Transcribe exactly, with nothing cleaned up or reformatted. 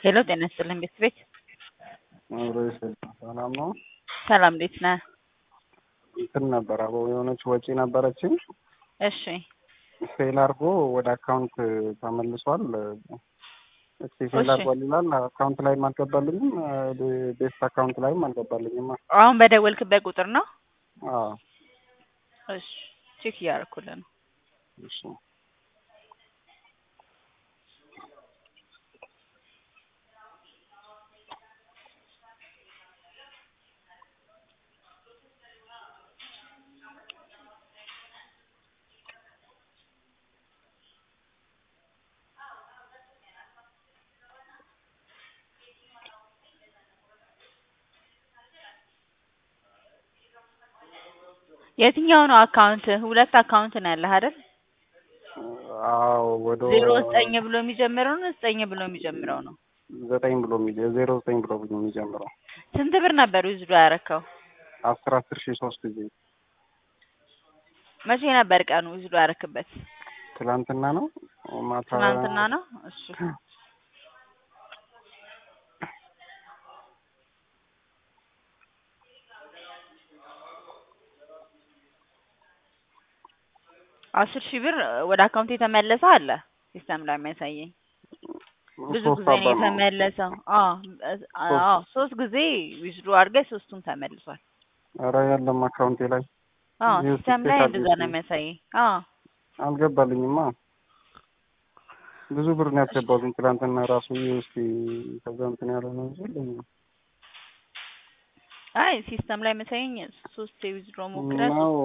ሄሎ ጤና ይስጥልኝ ቤት አብሮ ሰላም ነው። ሰላም እንዴት ነህ? እንትን ነበር አቦ የሆነች ወጪ ነበረችኝ። እሺ ፌል አድርጎ ወደ አካውንት ተመልሷል። እስቲ ፌል እሺ አድርጓል ይላል። አካውንት ላይም አልገባልኝም፣ ቤስት አካውንት ላይም አልገባልኝም። አሁን በደወልክበት ቁጥር ነው? አዎ እሺ ቼክ እያደረኩልህ ነው። እሺ የትኛው ነው አካውንት? ሁለት አካውንት ነው ያለህ አይደል? አዎ ወደ ዜሮ ዘጠኝ ብሎ የሚጀምረው ነው ዘጠኝ ብሎ የሚጀምረው ነው? ዘጠኝ ብሎ የሚጀምረው ዜሮ ዘጠኝ ብሎ የሚጀምረው። ስንት ብር ነበር ዊዝድሮ ያደረከው? አስር አስር ሺህ ሶስት ጊዜ። መቼ ነበር ቀኑ ዊዝድሮ ያደረክበት? ትላንትና ነው ማታ። ትናንትና ነው? እሺ አስር ሺህ ብር ወደ አካውንት የተመለሰ አለ ሲስተም ላይ የሚያሳየኝ። ብዙ ጊዜ ነው የተመለሰው። አዎ አዎ ሶስት ጊዜ ዊዝድሮ አድርገህ ሶስቱም ተመልሷል። ኧረ የለም አካውንቴ ላይ። አዎ ሲስተም ላይ እንደዛ ነው የሚያሳየኝ። አዎ አልገባልኝማ። ብዙ ብር ነው ያስገባሁኝ ትላንትና ራሱ። እስኪ ከዛ እንትን ያለው ነው እንጂ አይ ሲስተም ላይ የሚያሳየኝ ሶስት ዊዝድሮ ሞክረህ